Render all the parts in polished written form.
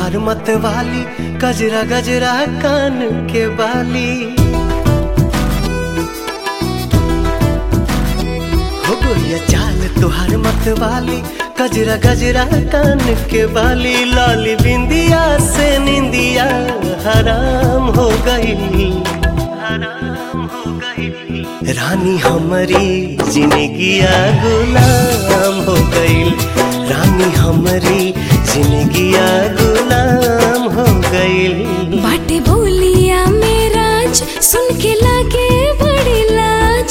तुहार मत वाली, गजरा गजरा कान के बाली। हो गोरिया चाल तुहार मत वाली, गजरा गजरा कान के बाली। लाली बिंदिया से निंदिया हराम हो गई, हराम हो गई। रानी हमारी जिंदगिया गुलाम हो गई, रानी हमारी जिंदगिया गुलाम हो गई। बाटे बोलिया मेराज सुन के लागे बड़ी लाज,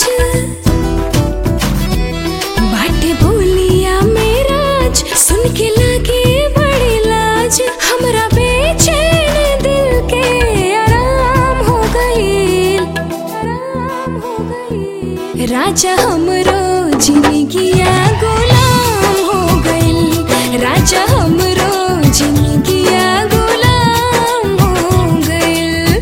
बाटे बोलिया मेराज सुन के लागे बड़ी लाज। हमरा बेचैन दिल के आराम हो गई, आराम हो गई। राजा हमरो जिंदगिया गुलाम हो गई, राजा हमरो जिंदगिया गुलाम हो गई।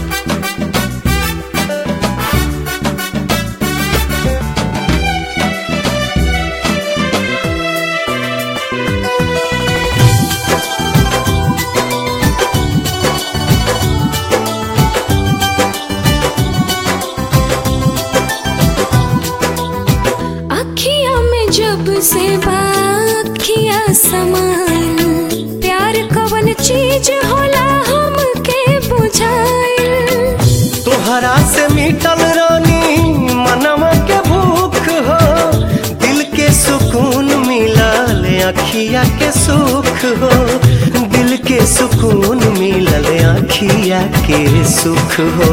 अखियां में जब से बाखिया समाइल, प्यार कवन चीज होला हमके बुझाइल। तोहरा से मिटल रानी मनवा के भूख हो, दिल के सुकून मिलल अखिया के सुख हो, दिल के सुकून मिलल अखिया के सुख हो।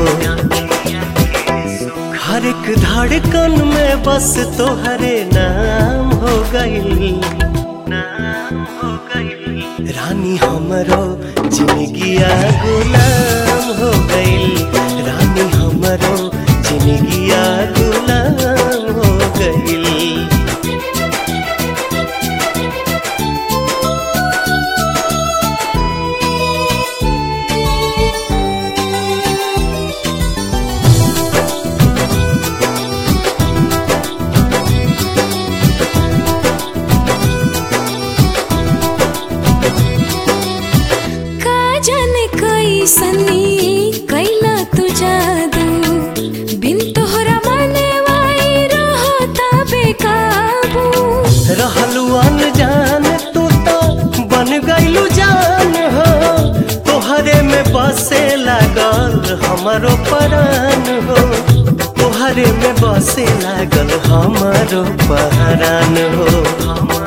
हर एक धड़कन में बस तोहरे नाम हो गई, नाम हो गई। रानी हमरो जिंदगिया गुलाम हो गई, रानी हमरो जिंदगिया गुलाम हो गई। सनी कैला तू जादू, बिन तोहरा माने वाई रहता बेकाबू। रहलू अनजान तू तो बन गईलू जान हो, तोहरे में बसे लागल हमारो परान हो, तोहरे में बसे लागल हमारो परान हो।